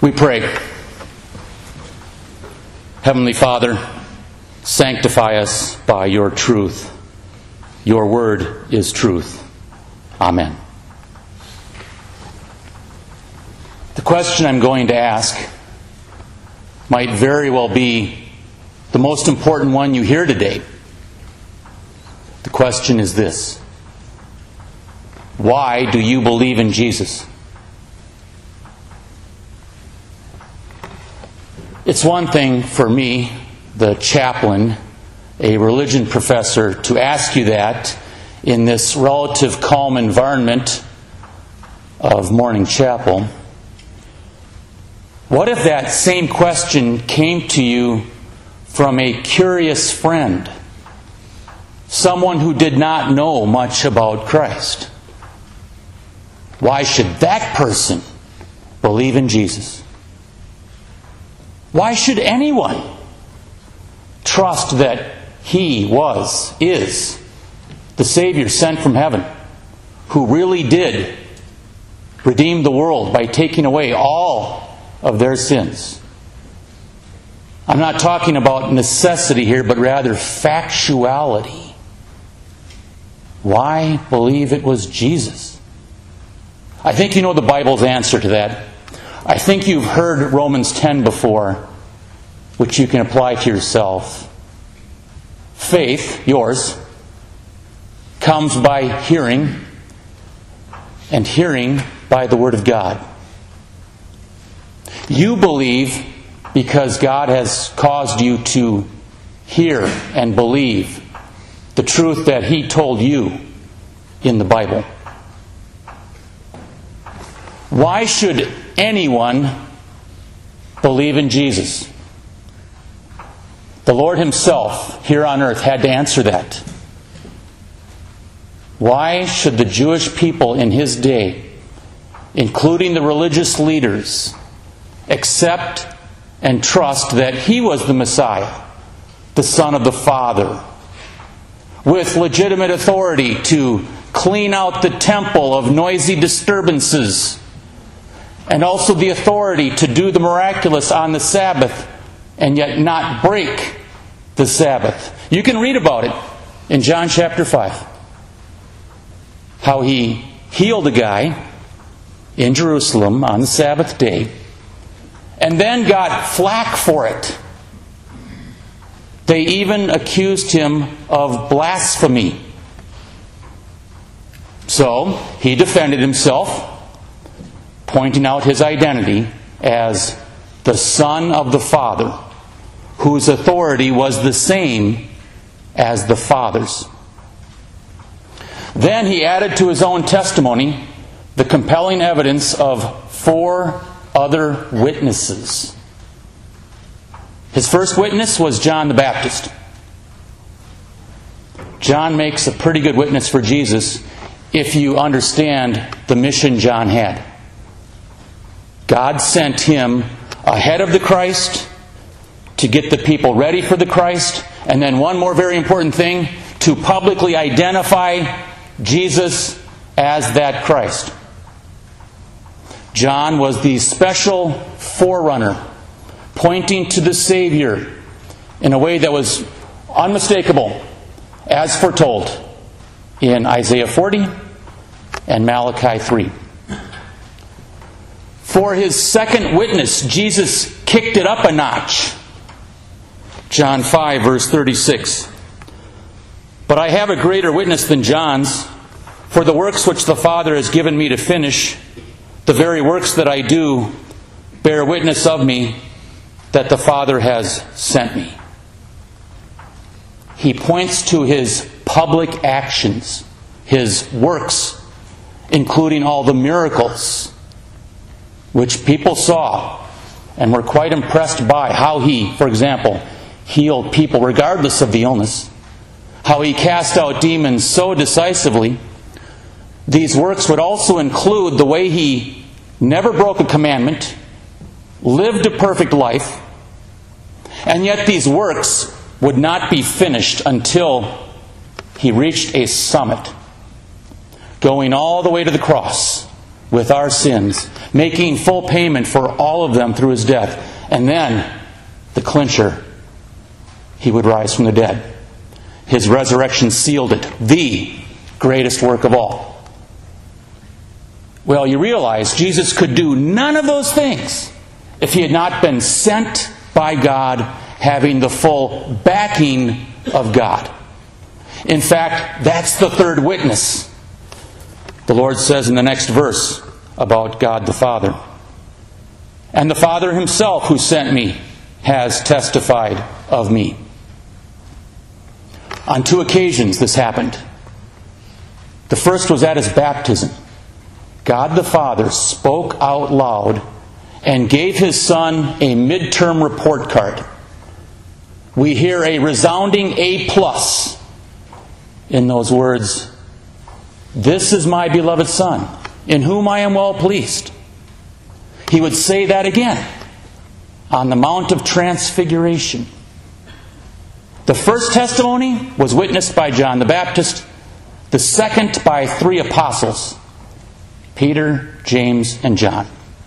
We pray. Heavenly Father, sanctify us by your truth. Your word is truth. Amen. The question I'm going to ask might very well be the most important one you hear today. The question is this: why do you believe in Jesus? It's one thing for me, the chaplain, a religion professor, to ask you that in this relative calm environment of morning chapel. What if that same question came to you from a curious friend, someone who did not know much about Christ? Why should that person believe in Jesus? Why should anyone trust that He is the Savior sent from heaven, who really did redeem the world by taking away all of their sins? I'm not talking about necessity here, but rather factuality. Why believe it was Jesus? I think you know the Bible's answer to that. I think you've heard Romans 10 before, which you can apply to yourself. Faith, yours, comes by hearing, and hearing by the Word of God. You believe because God has caused you to hear and believe the truth that He told you in the Bible. Why should anyone believe in Jesus? The Lord Himself here on earth had to answer that. Why should the Jewish people in His day, including the religious leaders, accept and trust that He was the Messiah, the Son of the Father, with legitimate authority to clean out the temple of noisy disturbances, and also the authority to do the miraculous on the Sabbath and yet not break the Sabbath? You can read about it in John chapter 5. How He healed a guy in Jerusalem on the Sabbath day and then got flack for it. They even accused Him of blasphemy. So He defended Himself, pointing out His identity as the Son of the Father, whose authority was the same as the Father's. Then He added to His own testimony the compelling evidence of 4 other witnesses. His first witness was John the Baptist. John makes a pretty good witness for Jesus if you understand the mission John had. God sent him ahead of the Christ to get the people ready for the Christ, and then one more very important thing, to publicly identify Jesus as that Christ. John was the special forerunner, pointing to the Savior in a way that was unmistakable, as foretold in Isaiah 40 and Malachi 3. For His second witness, Jesus kicked it up a notch. John 5, verse 36. But I have a greater witness than John's, for the works which the Father has given me to finish, the very works that I do, bear witness of me that the Father has sent me. He points to His public actions, His works, including all the miracles which people saw and were quite impressed by. How He, for example, healed people regardless of the illness. How He cast out demons so decisively. These works would also include the way He never broke a commandment, lived a perfect life, and yet these works would not be finished until He reached a summit, going all the way to the cross, with our sins, making full payment for all of them through His death. And then, the clincher, He would rise from the dead. His resurrection sealed it, the greatest work of all. Well, you realize Jesus could do none of those things if He had not been sent by God, having the full backing of God. In fact, that's the third witness. The Lord says in the next verse about God the Father. And the Father Himself who sent me has testified of me. On 2 occasions this happened. The first was at His baptism. God the Father spoke out loud and gave His Son a midterm report card. We hear a resounding A+ in those words, "This is my beloved Son, in whom I am well pleased." He would say that again on the Mount of Transfiguration. The first testimony was witnessed by John the Baptist, the second by 3 apostles, Peter, James, and John.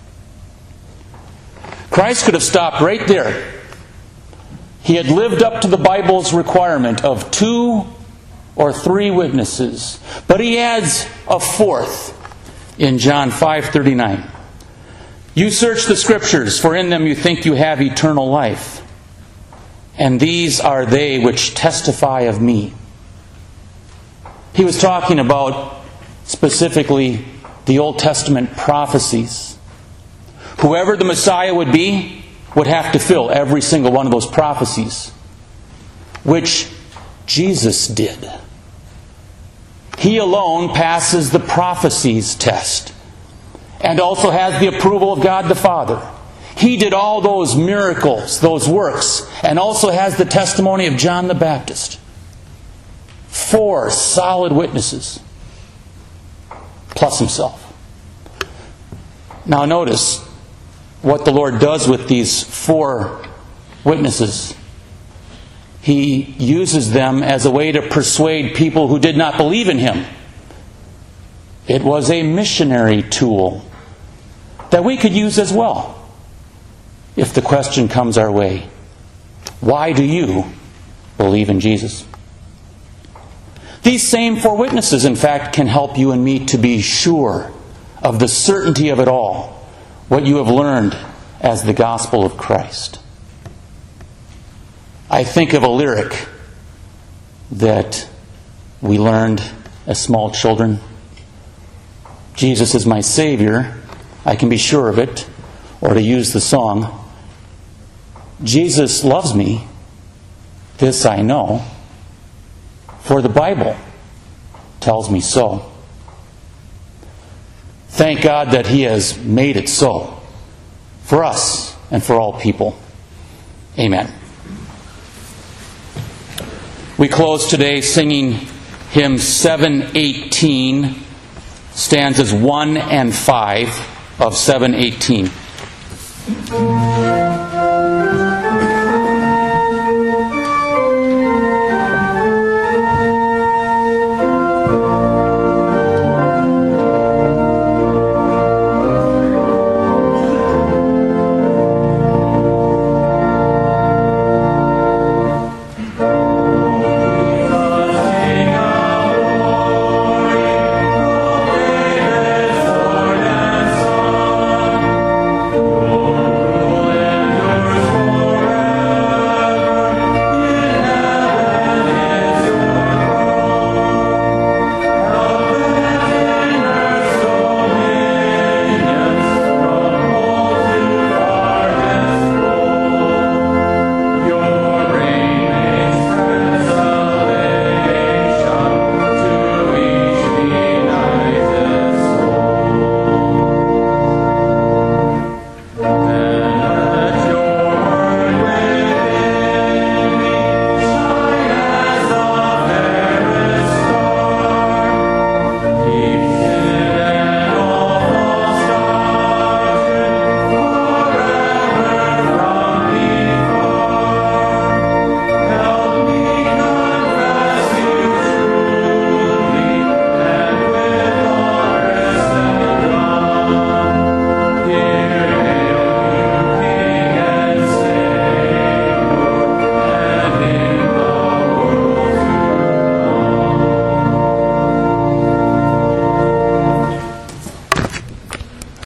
Christ could have stopped right there. He had lived up to the Bible's requirement of 2 or 3 witnesses. But He adds a fourth in John 5:39. "You search the Scriptures, for in them you think you have eternal life. And these are they which testify of me." He was talking about specifically the Old Testament prophecies. Whoever the Messiah would be would have to fill every single one of those prophecies, which Jesus did. He alone passes the prophecies test and also has the approval of God the Father. He did all those miracles, those works, and also has the testimony of John the Baptist. 4 solid witnesses, plus Himself. Now notice what the Lord does with these 4 witnesses. He uses them as a way to persuade people who did not believe in Him. It was a missionary tool that we could use as well. If the question comes our way, why do you believe in Jesus? These same 4 witnesses, in fact, can help you and me to be sure of the certainty of it all, what you have learned as the gospel of Christ. I think of a lyric that we learned as small children. Jesus is my Savior, I can be sure of it. Or to use the song, Jesus loves me, this I know, for the Bible tells me so. Thank God that He has made it so, for us and for all people. Amen. We close today singing hymn 718, stanzas 1 and 5 of 718.